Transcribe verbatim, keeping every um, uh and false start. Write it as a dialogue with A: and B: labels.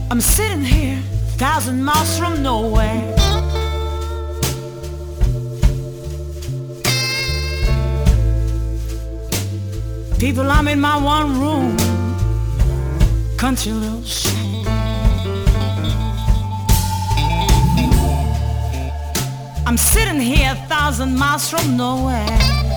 A: I'm sitting here, thousand miles from nowhere. People, I'm in my one room country little shack. I'm sitting here, a thousand miles from nowhere.